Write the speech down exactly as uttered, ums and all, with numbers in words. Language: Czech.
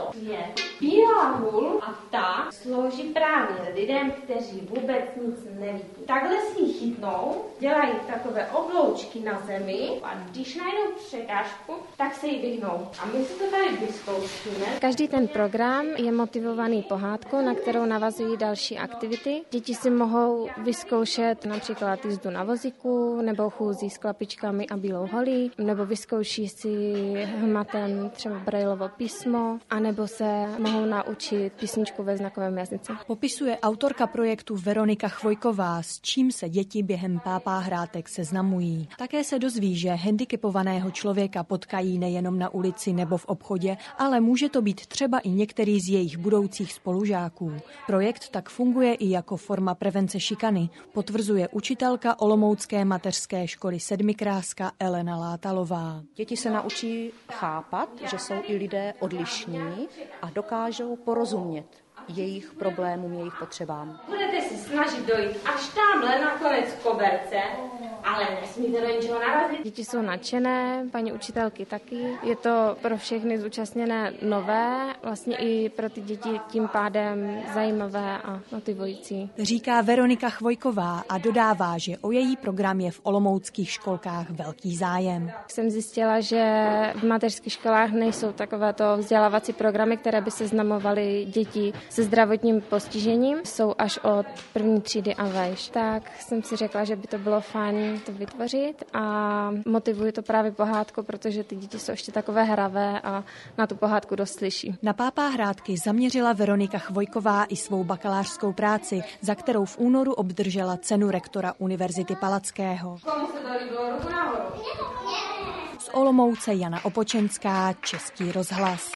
je bílá hůl a ta slouží právě lidem, kteří vůbec nic neví. Takhle si ji chytnou, dělají takové obloučky na zemi a když najdou překážku, tak se jí vyhnou. A my si to tady vyzkoušíme. Každý ten program je motivovaný pohádkou, na kterou navazují další aktivity. Děti si mohou vyzkoušet například jízdu na vozíku, nebo chůzí s klapičkami a bílou holí, nebo vyzkouší si hmatem třeba Braillovo písmo, anebo se mohou naučit písničku ve znakovém jazyce. Popisuje autorka projektu Veronika Chvojková, s čím se děti během pápáhrátek seznamují. Také se dozví, že handicapovaného člověka potkají nejenom na ulici nebo v obchodě, ale může to být třeba i některý z jejich budoucích spolužáků. Projekt tak funguje i jako forma prevence šikany, potvrzuje učitelka olomoucké mateřské školy Sedmikráska Elena Látalová. Děti se naučí chápat, že jsou i lidé odlišní a dokážou porozumět jejich problémům, jejich potřebám. Budete se snažit dojít až tamhle na konec koberce, ale nesmíte do ničeho narazit. Děti jsou nadšené, paní učitelky taky. Je to pro všechny zúčastněné nové, vlastně i pro ty děti tím pádem zajímavé a motivující. Říká Veronika Chvojková a dodává, že o její program je v olomouckých školkách velký zájem. Jsem zjistila, že v mateřských školách nejsou takovéto vzdělávací programy, které by seznamovaly děti se zdravotním postižením. Jsou až od první třídy a vejš. Tak jsem si řekla, že by to bylo fajn to vytvořit a motivuje to právě pohádkou, protože ty děti jsou ještě takové hravé a na tu pohádku dost slyší. Na pápáhrádky zaměřila Veronika Chvojková i svou bakalářskou práci, za kterou v únoru obdržela cenu rektora Univerzity Palackého. Komu se to líbilo? Ruku nahoru. Z Olomouce Jana Opočenská, Český rozhlas.